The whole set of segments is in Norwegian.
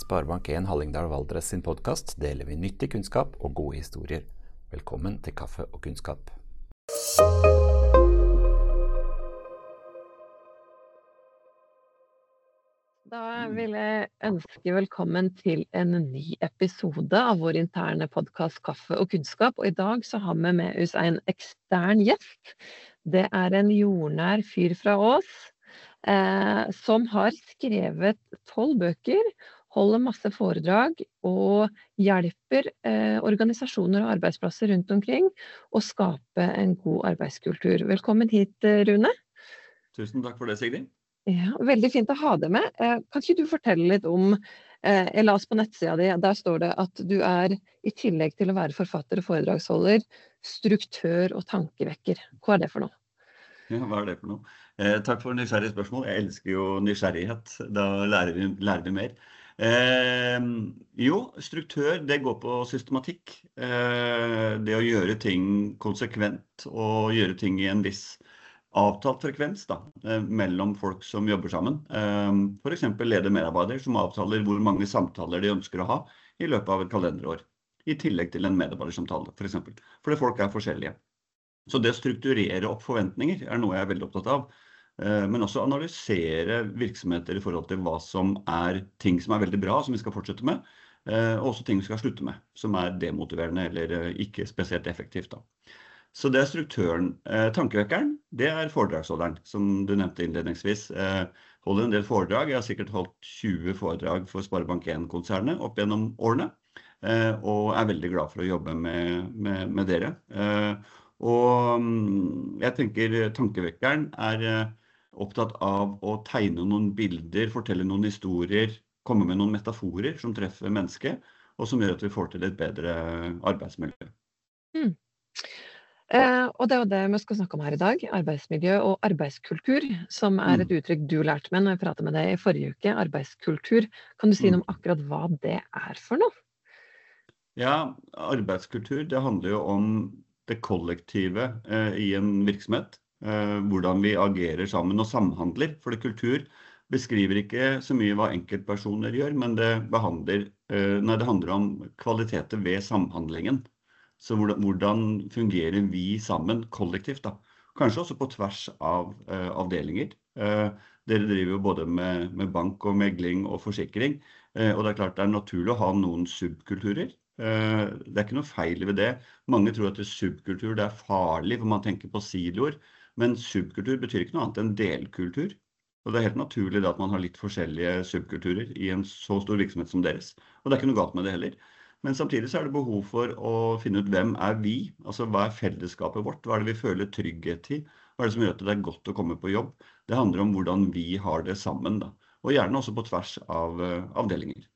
Sparebank1 Hallingdal Valdres sin podcast deler vi nyttig kunnskap og gode historier. Velkommen til Kaffe og kunnskap. Da vil jeg ønske velkommen til en ny episode av vår interne podcast Kaffe og kunnskap. Og i dag så har vi med oss en ekstern gjest. Det er en jordnær fyr fra Ås, som har skrevet 12 bøker, holder masse foredrag og hjelper organisasjoner og arbeidsplasser rundt omkring å skape en god arbeidskultur. Velkommen hit, Rune. Tusen takk for det, Sigrid. Ja, veldig fint å ha deg med. Kan ikke du fortelle litt om, jeg las på nettsida di, der står det at du er, i tillegg til å være forfatter og foredragsholder, struktør og tankevekker. Hva er det for noe? Ja, hva er det for noe? Takk for nysgjerrig spørsmål. Jeg elsker jo nysgjerrighet. Da lærer vi mer. Jo, struktør, det går på systematikk. Det å gjøre ting konsekvent og gjøre ting i en viss avtalt frekvens da, mellom folk som jobber sammen. For eksempel leder medarbeider som avtaler hvor mange samtaler de ønsker å ha i løpet av et kalenderår, i tillegg til en medarbeidersamtale, for eksempel. Fordi folk er forskjellige. Så det å strukturere opp forventninger er noe jeg er veldig opptatt av. Men også analysere virksomheter i forhold til hva som er ting som er veldig bra, som vi skal fortsette med, og også ting vi skal slutte med, som er demotiverende eller ikke spesielt effektivt da. Så det er struktøren. Tankevekkeren, det er foredragsholderen, som du nevnte innledningsvis. Holder en del foredrag. Jeg har sikkert holdt 20 foredrag for Sparebank1-konsernet opp gjennom årene, og er veldig glad for å jobbe med dere. Og jeg tenker tankevekkeren er opptatt av å tegne noen bilder, fortelle noen historier, komme med noen metaforer som treffer mennesket, og som gjør at vi får til et bedre arbeidsmiljø. Og det er jo det vi skal snakke om her i dag, arbeidsmiljø og arbeidskultur, som er et uttrykk du lærte meg når jeg pratet med deg i forrige uke, arbeidskultur. Kan du si noe om akkurat hva det er for noe? Ja, arbeidskultur, det handler jo om det kollektive i en virksomhet, hvordan vi agerer sammen og samhandler, for kultur beskriver ikke så mye hva enkeltpersoner gjør, men det handler om kvaliteter ved samhandlingen. Så hvordan fungerer vi sammen kollektivt da? Kanskje også på tvers av avdelinger. Dere driver jo både med bank og megling og forsikring, og det er klart det er naturlig å ha noen subkulturer. Det er ikke noe feil ved det. Mange tror at subkultur det er farlig, for man tenker på siloer, men subkultur betyr ikke noe annet enn delkultur. Og det er helt naturlig da at man har litt forskjellige subkulturer i en så stor virksomhet som deres. Og det er ikke noe galt med det heller. Men samtidig så er det behov for å finne ut hvem er vi, altså hva er fellesskapet vårt, hva er det vi føler trygghet i, hva er det som gjør at det er godt å komme på jobb. Det handler om hvordan vi har det sammen da, og gjerne også på tvers av avdelinger.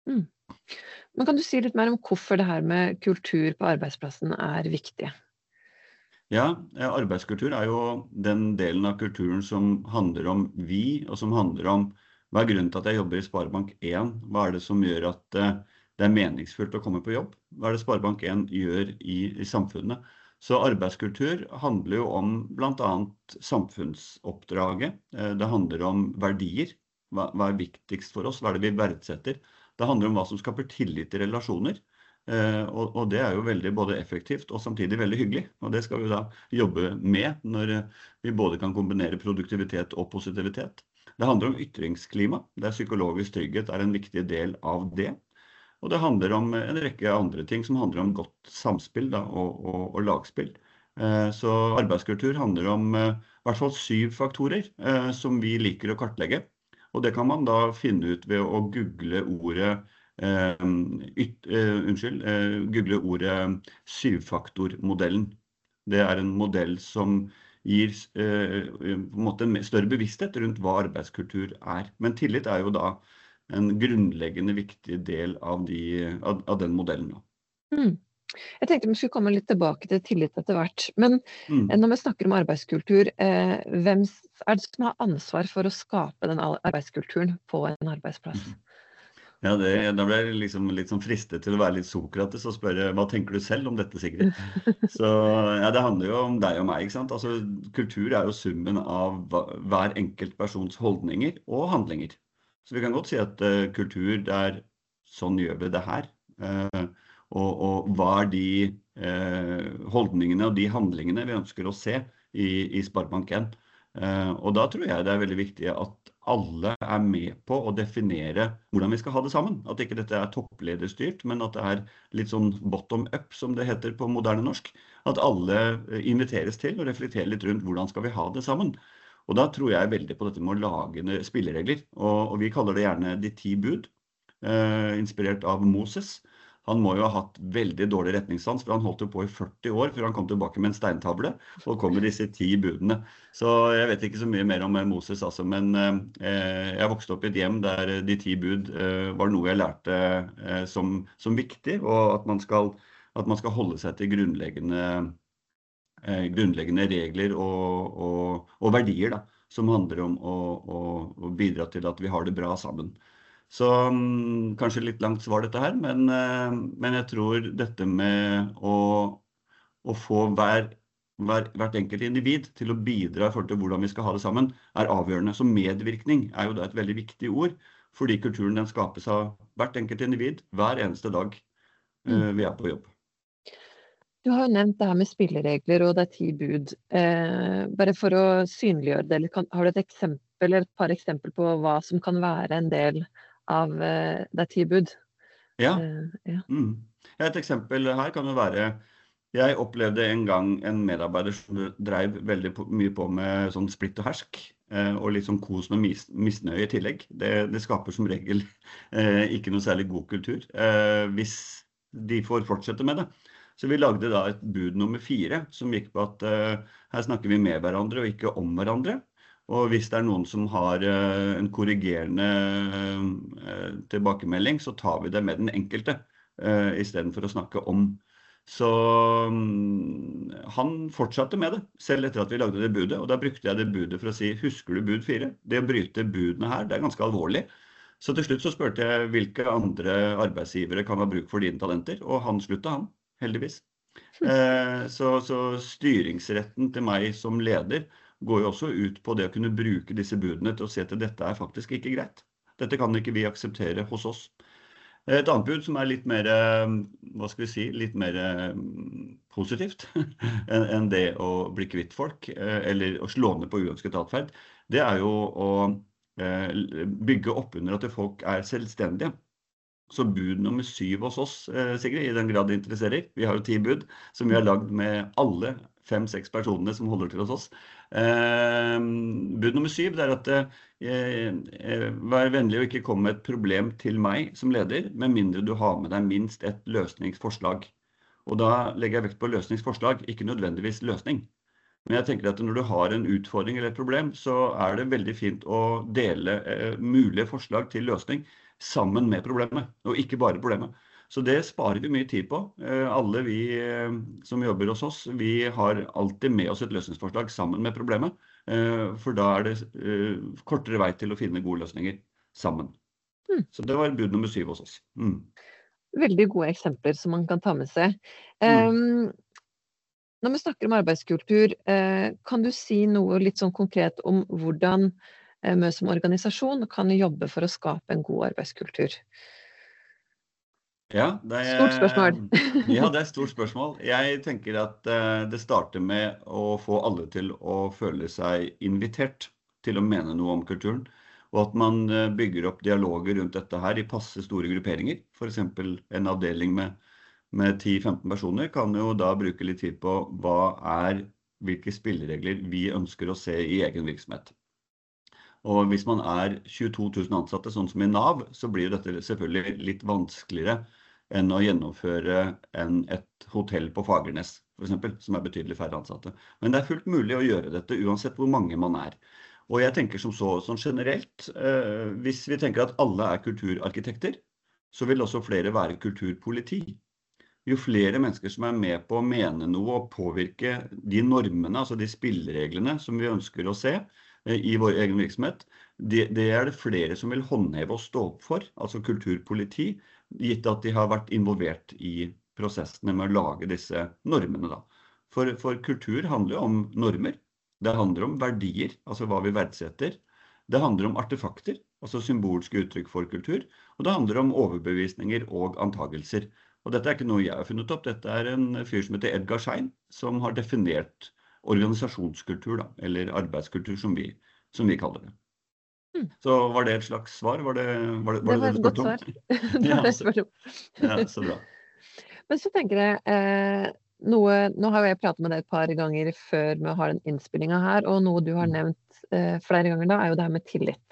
Men kan du si litt mer om hvorfor det her med kultur på arbeidsplassen er viktig? Ja, arbeidskultur er jo den delen av kulturen som handler om vi, og som handler om hva er grunnen til at jeg jobber i Sparebank1, hva er det som gjør at det er meningsfullt å komme på jobb. Hva er det Sparebank1 gjør i samfunnet? Så arbeidskultur handler jo om blant annet samfunnsoppdraget. Det handler om verdier. Hva er viktigst for oss? Hva er det vi verdsetter? Det handler om hva som skaper tillit i relasjoner. Og det er jo veldig både effektivt og samtidig veldig hyggelig. Og det skal vi da jobbe med når vi både kan kombinere produktivitet og positivitet. Det handler om ytringsklima. Der psykologisk trygghet er en viktig del av det. Og det handler om en rekke andre ting som handler om godt samspill da, og lagspill. Så arbeidskultur handler om i hvert fall 7 faktorer som vi liker å kartlegge. Og det kan man da finne ut ved å google ordet 7-faktormodellen. Det er en modell som gir på en måte en større bevissthet rundt hva arbeidskultur er. Men tillit er jo da en grunnleggende viktig del av den modellen. Jeg tenkte vi skulle komme litt tilbake til tillit etter hvert, men når vi snakker om arbeidskultur, hvem er det som har ansvar for å skape den arbeidskulturen på en arbeidsplass? Ja, da ble jeg liksom litt sånn fristet til å være litt Sokrates og spørre, hva tenker du selv om dette, Sigrid? Så ja, det handler jo om deg og meg, ikke sant? Altså, kultur er jo summen av hver enkelt persons holdninger og handlinger. Så vi kan godt si at kultur, det er sånn gjør vi det her. Og hva de holdningene og de handlingene vi ønsker å se i Sparebank1. Og da tror jeg det veldig viktig at alle med på å definere hvordan vi skal ha det sammen. At ikke dette topplederstyrt, men at det litt sånn bottom up, som det heter på moderne norsk. At alle inviteres til å reflektere litt rundt hvordan skal vi ha det sammen. Og da tror jeg veldig på dette med å lage spilleregler. Og vi kaller det gjerne de 10 bud, inspirert av Moses. Han må jo ha hatt veldig dårlig retningssans, for han holdt jo på i 40 år før han kom tilbake med en steintavle og kom med disse 10 budene. Så jeg vet ikke så mye mer om Moses, altså, men jeg vokste opp i et hjem der de 10 bud var noe jeg lærte som viktig, og at man skal holde seg til grunnleggende regler og verdier da, som handler om å bidra til at vi har det bra sammen. Så kanskje litt langt svar dette her, men jeg tror dette med å få hvert enkelt individ til å bidra i forhold til hvordan vi skal ha det sammen, avgjørende. Så medvirkning jo da et veldig viktig ord, fordi kulturen den skapes av hvert enkelt individ hver eneste dag vi på jobb. Du har jo nevnt det her med spilleregler, og det 10 bud. Bare for å synliggjøre det, har du et eksempel eller et par eksempler på hva som kan være en del av det 10 bud? Ja. Et eksempel her kan jo være, jeg opplevde en gang en medarbeider som drev veldig mye på med sånn splitt og hersk, og litt sånn kos med misnøye i tillegg. Det skaper som regel ikke noe særlig god kultur, hvis de får fortsette med det. Så vi lagde da et bud nummer 4, som gikk på at her snakker vi med hverandre og ikke om hverandre. Og hvis det noen som har en korrigerende tilbakemelding, så tar vi det med den enkelte, i stedet for å snakke om. Så han fortsatte med det, selv etter at vi lagde det budet. Og da brukte jeg det budet for å si, husker du bud 4? Det å bryte budene her, det ganske alvorlig. Så til slutt så spurte jeg hvilke andre arbeidsgivere kan ha bruk for dine talenter, og han sluttet han, heldigvis. Så styringsretten til meg som leder går jo også ut på det å kunne bruke disse budene til å se at dette faktisk ikke greit. Dette kan ikke vi akseptere hos oss. Et annet bud som litt mer, hva skal vi si, litt mer positivt enn det å bli kvitt folk, eller å slå ned på uønsket atferd, det jo å bygge opp under at folk selvstendige. Så bud nummer 7 hos oss, Sigrid, i den grad det interesserer. Vi har jo 10 bud som vi har lagd med alle 5-6 personene som holder til hos oss. Bud nummer 7 det at vær vennlig å ikke komme med et problem til meg som leder, med mindre du har med deg minst et løsningsforslag. Og da legger jeg vekt på løsningsforslag, ikke nødvendigvis løsning. Men jeg tenker at når du har en utfordring eller et problem, så det veldig fint å dele mulige forslag til løsning sammen med problemet, og ikke bare problemet. Så det sparer vi mye tid på. Alle vi som jobber hos oss, vi har alltid med oss et løsningsforslag sammen med problemet, for da det kortere vei til å finne gode løsninger sammen. Så det var bud nummer 7 hos oss. Veldig gode eksempler som man kan ta med seg. Når vi snakker om arbeidskultur, kan du si noe litt sånn konkret om hvordan vi som organisasjon kan jobbe for å skape en god arbeidskultur? Ja, stort spørsmål. Ja, det et stort spørsmål. Jeg tenker at det starter med å få alle til å føle seg invitert til å mene noe om kulturen, og at man bygger opp dialoger rundt dette her i passe store grupperinger. For eksempel en avdeling med 10-15 personer kan jo da bruke litt tid på hvilke spilleregler vi ønsker å se i egen virksomhet. Og hvis man 22 000 ansatte, sånn som i NAV, så blir dette selvfølgelig litt vanskeligere enn å gjennomføre et hotell på Fagernes, for eksempel, som betydelig færre ansatte. Men det fullt mulig å gjøre dette uansett hvor mange man Og jeg tenker som sånn generelt, hvis vi tenker at alle kulturarkitekter, så vil også flere være kulturpoliti. Jo flere mennesker som med på å mene noe og påvirke de normene, altså de spillereglene som vi ønsker å se, i vår egen virksomhet, det det flere som vil håndheve og stå opp for, altså kulturpoliti, gitt at de har vært involvert i prosessene med å lage disse normene da. For kultur handler jo om normer, det handler om verdier, altså hva vi verdsetter, det handler om artefakter, altså symbolske uttrykk for kultur, og det handler om overbevisninger og antagelser. Og dette ikke noe jeg har funnet opp, dette en fyr som heter Edgar Schein, som har definert organisasjonskultur, da, eller arbeidskultur som vi kaller det. Så var det et slags svar? Var det Det var et godt svar. Det var det jeg spurte om. Ja, så bra. Men så tenker jeg, nå har jo jeg pratet med deg et par ganger før vi har den innspillingen her, og noe du har nevnt flere ganger da, jo det her med tillit.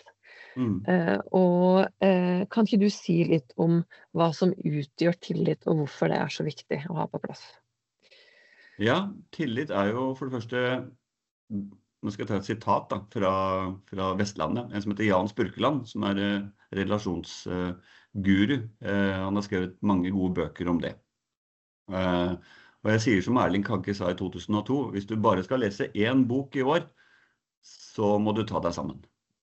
Kan ikke du si litt om hva som utgjør tillit, og hvorfor det så viktig å ha på plass? Ja, tillit jo for det første, nå skal jeg ta et sitat da, fra Vestlandet, en som heter Jan Spurkeland, som relasjonsguru. Han har skrevet mange gode bøker om det. Og jeg sier som Erling Kagge sa i 2002, hvis du bare skal lese en bok i år, så må du ta deg sammen.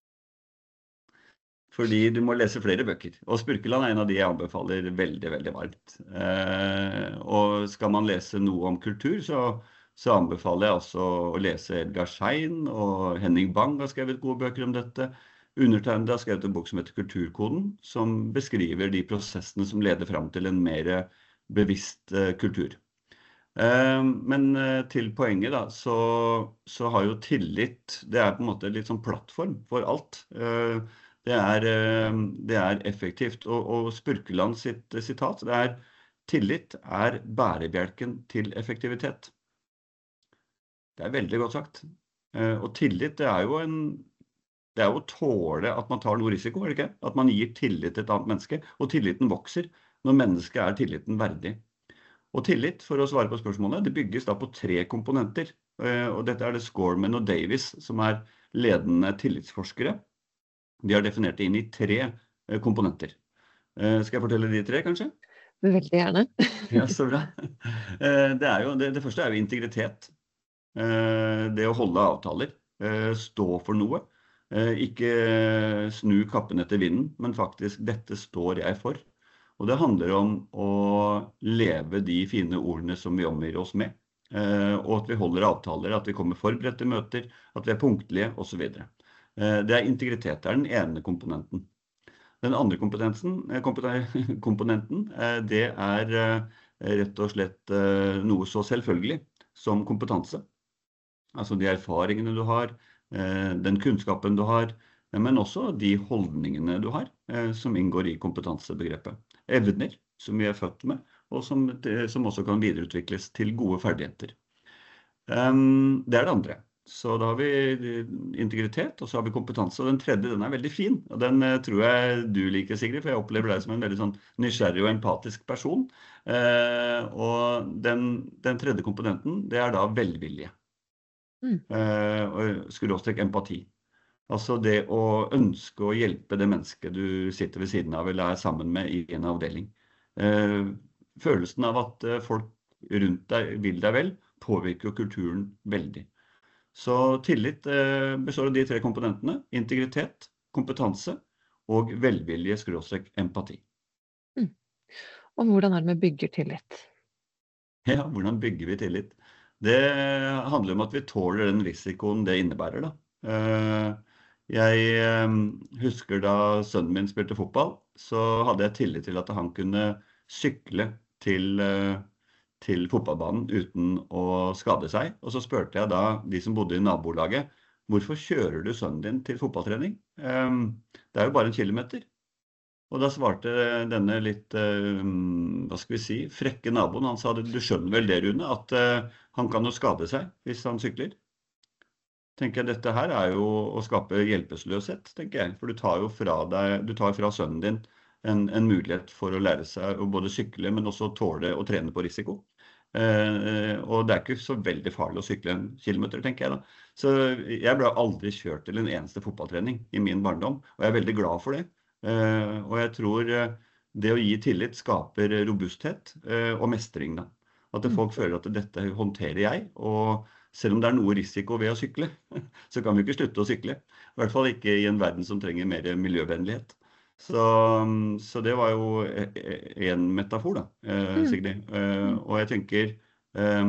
Fordi du må lese flere bøker. Og Spurkeland en av de jeg anbefaler veldig, veldig varmt. Og skal man lese noe om kultur, så anbefaler jeg også å lese Edgar Schein, og Henning Bang har skrevet gode bøker om dette. Undertegnede har skrevet en bok som heter Kulturkoden, som beskriver de prosessene som leder frem til en mer bevisst kultur. Men til poenget da, så har jo tillit, det på en måte litt sånn plattform for alt. Det effektivt, og Spurkeland sitt sitat, tillit bærebjelken til effektivitet. Det veldig godt sagt. Og tillit, det jo å tåle at man tar noe risiko, det ikke? At man gir tillit til et annet menneske, og tilliten vokser når mennesket tilliten verdig. Og tillit, for å svare på spørsmålet, det bygges da på 3 komponenter. Og dette det Scorman og Davis, som ledende tillitsforskere. De har definert det inn i 3 komponenter. Skal jeg fortelle de 3, kanskje? Veldig gjerne. Ja, så bra. Det første jo integritet. Det å holde avtaler. Stå for noe. Ikke snu kappen etter vinden, men faktisk, dette står jeg for. Og det handler om å leve de fine ordene som vi omgir oss med. Og at vi holder avtaler, at vi kommer forberedt til møter, at vi punktlige, og så videre. Det integritet, det den ene komponenten. Den andre komponenten, det rett og slett noe så selvfølgelig som kompetanse. Altså de erfaringene du har, den kunnskapen du har, men også de holdningene du har, som inngår i kompetansebegrepet. Evner som vi født med, og som også kan videreutvikles til gode ferdigheter. Det det andre. Så da har vi integritet, og så har vi kompetanse, og den tredje, den veldig fin. Og den tror jeg du liker, Sigrid, for jeg opplever deg som en veldig sånn nysgjerrig og empatisk person. Og den tredje komponenten, det da velvilje. Og skråstrek empati. Altså det å ønske å hjelpe det mennesket du sitter ved siden av, eller sammen med i en avdeling. Følelsen av at folk rundt deg vil deg vel, påvirker jo kulturen veldig. Så tillit består av de 3 komponentene, integritet, kompetanse og velvilje skråstrek empati. Og hvordan det vi bygger tillit? Ja, hvordan bygger vi tillit? Det handler om at vi tåler den risikoen det innebærer da. Jeg husker da sønnen min spilte fotball, så hadde jeg tillit til at han kunne sykle til fotballbanen uten å skade seg. Og så spurte jeg da de som bodde i nabolaget, hvorfor kjører du sønnen din til fotballtrening? Det jo bare 1 kilometer. Og da svarte denne litt, hva skal vi si, frekke naboen. Han sa, du skjønner vel det, Rune, at han kan jo skade seg hvis han sykler. Tenker jeg, dette her jo å skape hjelpeløshet, tenker jeg. For du tar jo fra sønnen din en mulighet for å lære seg å både sykle, men også tåle å trene på risiko. Og det ikke så veldig farlig å sykle 1 kilometer, tenker jeg da. Så jeg ble aldri kjørt til en eneste fotballtrening i min barndom, og jeg veldig glad for det. Og jeg tror det å gi tillit skaper robusthet og mestring da. At folk føler at dette håndterer jeg, og selv om det noe risiko ved å sykle, så kan vi ikke slutte å sykle. I hvert fall ikke i en verden som trenger mer miljøvennlighet. Så det var jo en metafor da, Sigrid. Og jeg tenker,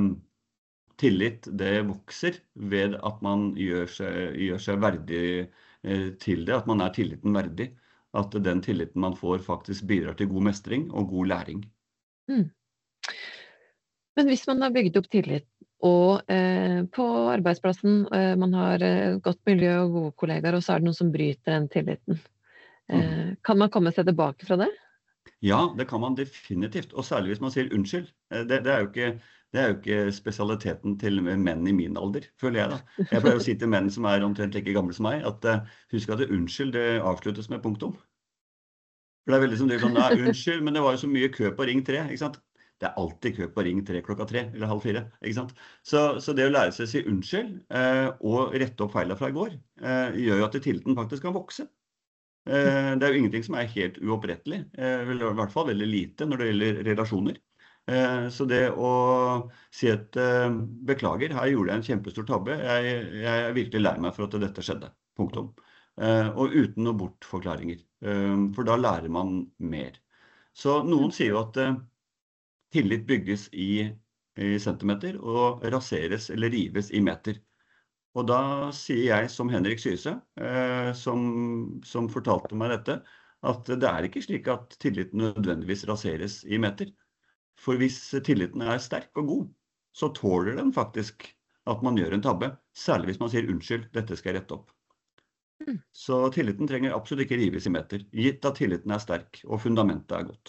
tillit, det vokser ved at man gjør seg verdig til det, at man tilliten verdig. At den tilliten man får faktisk bidrar til god mestring og god læring. Mm. Men hvis man har bygd opp tillit, og på arbeidsplassen man har godt miljø og gode kollegaer, og så det noen som bryter den tilliten, kan man komme seg tilbake fra det? Ja, det kan man definitivt, og særlig hvis man sier unnskyld. Det er jo ikke spesialiteten til menn i min alder, føler jeg da. Jeg pleier å si til menn som omtrent like gamle som meg, at husk at unnskyld, det avsluttes med punktum. For det veldig som du kan, unnskyld, men det var jo så mye kø på ring 3, ikke sant? Det alltid kø på ring 3 klokka 3, eller halv 4, ikke sant? Så det å lære seg å si unnskyld, og rette opp feilene fra i går, gjør jo at tilliten faktisk kan vokse. Det jo ingenting som helt uopprettelig, i hvert fall veldig lite når det gjelder relasjoner. Så det å si at beklager, her gjorde jeg en kjempestor tabbe, jeg virkelig lei meg for at dette skjedde, punktum. Og uten noen bortforklaringer, for da lærer man mer. Så noen sier jo at tillit bygges i centimeter og raseres eller rives i meter. Og da sier jeg som Henrik Syse, som fortalte meg dette, at det ikke slik at tilliten nødvendigvis raseres i meter. For hvis tilliten sterk og god, så tåler den faktisk at man gjør en tabbe, særlig hvis man sier unnskyld, dette skal jeg rette opp. Så tilliten trenger absolutt ikke rives i meter, gitt at tilliten sterk og fundamentet godt.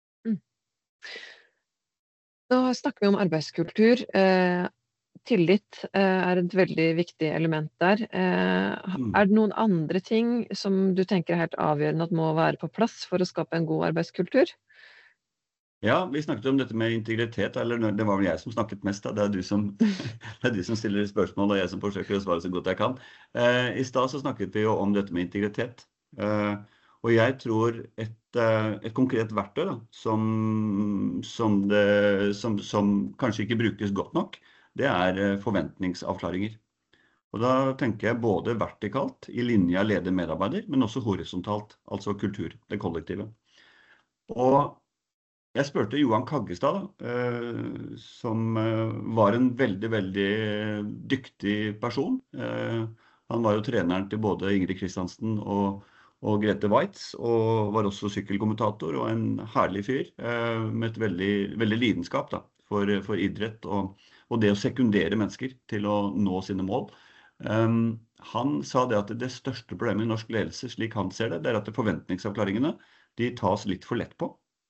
Nå snakker vi om arbeidskultur. Tillit et veldig viktig element der. Det noen andre ting som du tenker helt avgjørende at må være på plass for å skape en god arbeidskultur? Ja, vi snakket om dette med integritet, eller det var vel jeg som snakket mest, da. Det du som stiller spørsmål, og jeg som forsøker å svare så godt jeg kan. I stad så snakket vi jo om dette med integritet. Og jeg tror et konkret verktøy da, som kanskje ikke brukes godt nok, det forventningsavklaringer. Og da tenker jeg både vertikalt i linja leder-medarbeider, men også horisontalt, altså kultur, det kollektive. Og jeg spurte Johan Kaggestad, som var en veldig, veldig dyktig person. Han var jo treneren til både Ingrid Kristiansen og Grete Waitz, og var også sykkelkommentator og en herlig fyr, med et veldig, veldig lidenskap da, for idrett og det å sekundere mennesker til å nå sine mål. Han sa det at det største problemet i norsk ledelse, slik han ser det, det at forventningsavklaringene, de tas litt for lett på.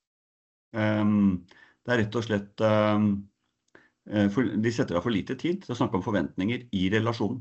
Det rett og slett, de setter av for lite tid til å snakke om forventninger i relasjonen.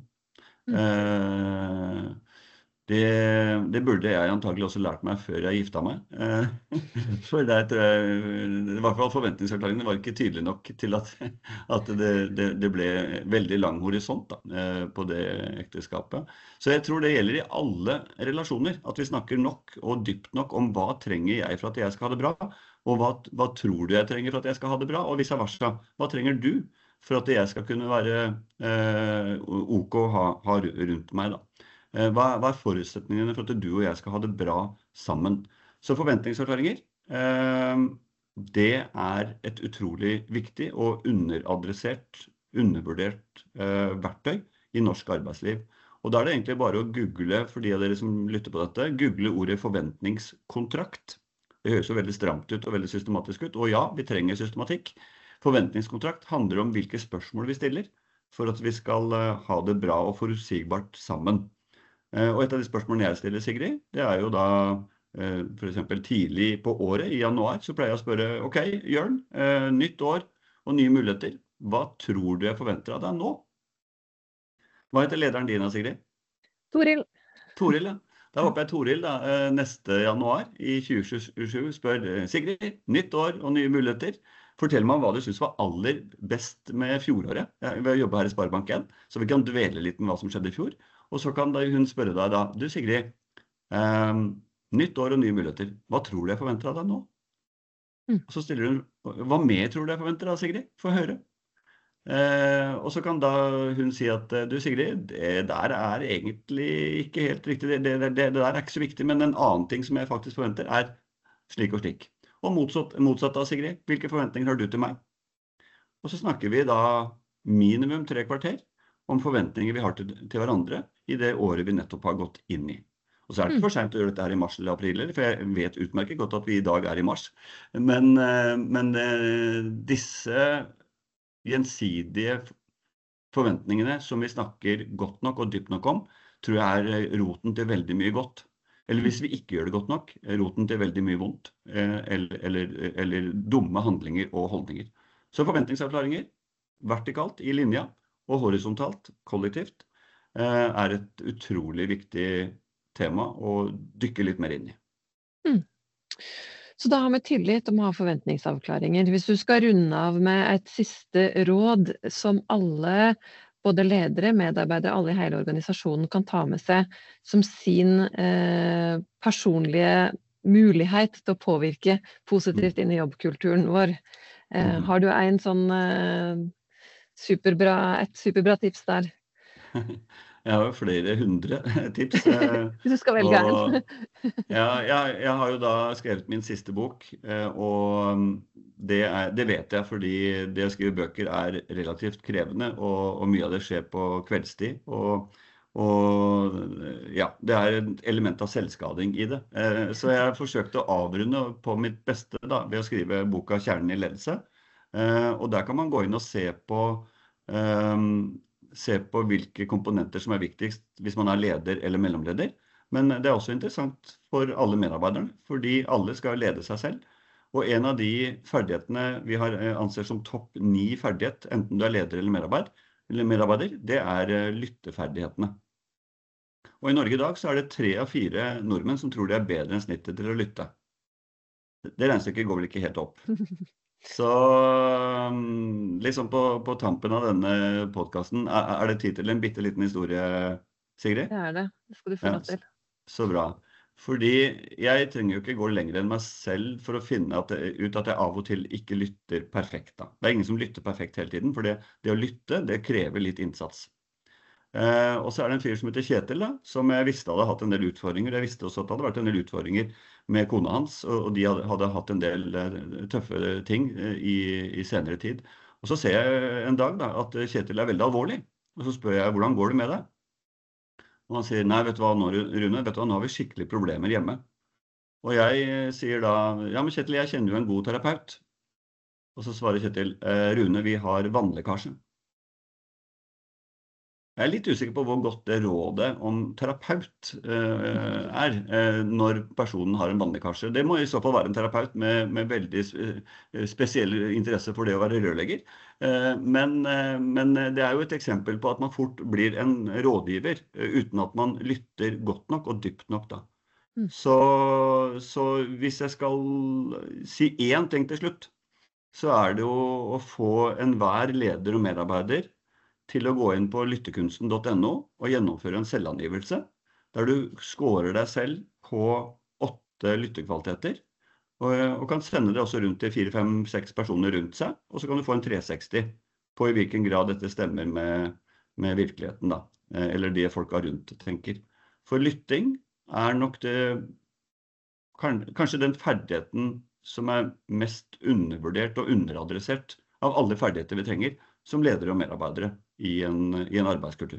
Det burde jeg antagelig også lært meg før jeg gifta meg. For der tror jeg, i hvert fall forventningsavklaringene var ikke tydelige nok til at det ble veldig lang horisont da, på det ekteskapet. Så jeg tror det gjelder i alle relasjoner, at vi snakker nok og dypt nok om hva trenger jeg for at jeg skal ha det bra, og hva tror du jeg trenger for at jeg skal ha det bra, og vice versa, hva trenger du for at jeg skal kunne være ok å ha rundt meg da. Hva forutsetningene for at du og jeg skal ha det bra sammen? Så forventningsavklaringer, det et utrolig viktig og underadressert, undervurdert verktøy i norsk arbeidsliv. Og da det egentlig bare å google, for de av dere som lytter på dette, google ordet forventningskontrakt. Det høres jo veldig stramt ut og veldig systematisk ut, og ja, vi trenger systematikk. Forventningskontrakt handler om hvilke spørsmål vi stiller, for at vi skal ha det bra og forutsigbart sammen. Og et av de spørsmålene jeg stiller, Sigrid, det jo da for eksempel tidlig på året, i januar, så pleier jeg å spørre, ok, Jørn, nytt år og nye muligheter, hva tror du jeg forventer av deg nå? Hva heter lederen din, Sigrid? Toril. Toril, ja. Da håper jeg Toril da, neste januar i 2027 spør, Sigrid, nytt år og nye muligheter. Fortell meg om hva du synes var aller best med fjoråret. Vi jobber her i Sparebank 1, så vi kan dvele litt med hva som skjedde i fjor. Og så kan hun spørre deg da, du Sigrid, nytt år og nye muligheter, hva tror du jeg forventer av deg nå? Og så stiller hun, hva mer tror du jeg forventer av Sigrid? Få høre. Og så kan da hun si at, du Sigrid, det der egentlig ikke helt riktig, det der ikke så viktig, men en annen ting som jeg faktisk forventer slik og slik. Og motsatt da, Sigrid, hvilke forventninger har du til meg? Og så snakker vi da minimum 3 kvarter, om forventninger vi har til hverandre i det året vi nettopp har gått inn i. Og så det ikke for sent å gjøre dette her i mars eller april, for jeg vet utmerket godt at vi i dag i mars. Men disse gjensidige forventningene som vi snakker godt nok og dypt nok om, tror jeg roten til veldig mye godt. Eller hvis vi ikke gjør det godt nok, roten til veldig mye vondt, eller dumme handlinger og holdninger. Så forventningsavklaringer, vertikalt i linja, og horisontalt, kollektivt, et utrolig viktig tema å dykke litt mer inn i. Så da har vi tillit om å ha forventningsavklaringer. Hvis du skal runde av med et siste råd som alle, både ledere, medarbeidere, alle i hele organisasjonen kan ta med seg som sin personlige mulighet til å påvirke positivt inn i jobbkulturen vår. Har du en sånn et superbra tips der? Jeg har jo flere 100 tips. Hvis du skal velge en. Jeg har jo da skrevet min siste bok, og det vet jeg fordi det å skrive bøker relativt krevende, og mye av det skjer på kveldstid. Og ja, det et element av selvskading i det. Så jeg forsøkte å avrunde på mitt beste da, ved å skrive boka Kjernen i ledelse. Og der kan man gå inn og se på hvilke komponenter som viktigst hvis man leder eller mellomleder. Men det også interessant for alle medarbeiderne, fordi alle skal lede seg selv. Og en av de ferdighetene vi anser som topp 9 ferdighet, enten du leder eller medarbeider, det lytteferdighetene. Og i Norge i dag så det 3 av 4 nordmenn som tror de bedre enn snittet til å lytte. Det regnestykket går vel ikke helt opp. Så liksom på tampen av denne podcasten, det tid til en bitte liten historie, Sigrid? Det skal du få lov til. Så bra. Fordi jeg trenger jo ikke gå lenger enn meg selv for å finne ut at jeg av og til ikke lytter perfekt. Da. Det ingen som lytter perfekt hele tiden, for det å lytte, det krever litt innsats. Og så det en fyr som heter Kjetil, da, som jeg visste hadde hatt en del utfordringer. Jeg visste også at det hadde vært en del utfordringer med kona hans, og de hadde hatt en del tøffe ting i senere tid. Og så ser jeg en dag da, at Kjetil veldig alvorlig, og så spør jeg, hvordan går det med deg? Og han sier, nei, vet du hva nå, Rune, nå har vi skikkelig problemer hjemme. Og jeg sier da, ja, men Kjetil, jeg kjenner jo en god terapeut. Og så svarer Kjetil, Rune, vi har vannlekkasje. Jeg litt usikker på hvor godt det rådet om terapeut når personen har en vannlekkasje. Det må i så fall være en terapeut med veldig spesiell interesse for det å være rørlegger. Men det jo et eksempel på at man fort blir en rådgiver uten at man lytter godt nok og dypt nok da. Så hvis jeg skal si én ting til slutt, så det jo å få enhver leder og medarbeider til å gå inn på lyttekunsten.no og gjennomføre en selvangivelse, der du scorer deg selv på 8 lyttekvaliteter, og kan sende det også rundt til 4, 5, 6 personer rundt seg, og så kan du få en 360 på i hvilken grad dette stemmer med virkeligheten, da, eller det folka rundt tenker. For lytting nok kanskje den ferdigheten som mest undervurdert og underadressert av alle ferdigheter vi trenger, som ledere og medarbeidere i en arbeidskultur.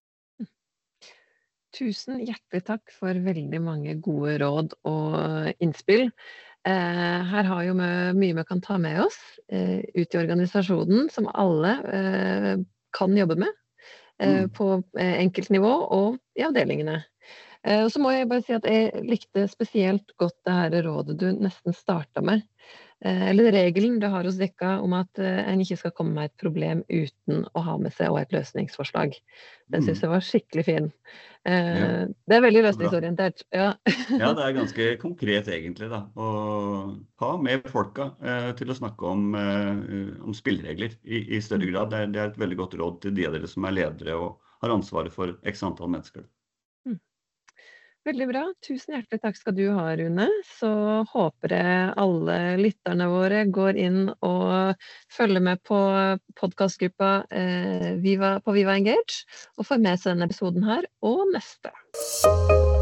Tusen hjertelig takk for veldig mange gode råd og innspill. Her har jo mye vi kan ta med oss ut i organisasjonen, som alle kan jobbe med på enkeltnivå og i avdelingene. Og så må jeg bare si at jeg likte spesielt godt det her rådet du nesten startet med. Eller regelen du har hos Dekka om at en ikke skal komme med et problem uten å ha med seg et løsningsforslag. Den synes jeg var skikkelig fin. Det veldig løsningsorientert. Ja, ja, det ganske konkret egentlig da. Å ha med folka til å snakke om spilleregler i større grad. Det et veldig godt råd til de av dere som ledere og har ansvaret for x antall mennesker. Veldig bra. Tusen hjertelig takk skal du ha, Rune. Så håper jeg alle lytterne våre går inn og følger med på podcastgruppa på Viva Engage, og får med seg denne episoden her og neste.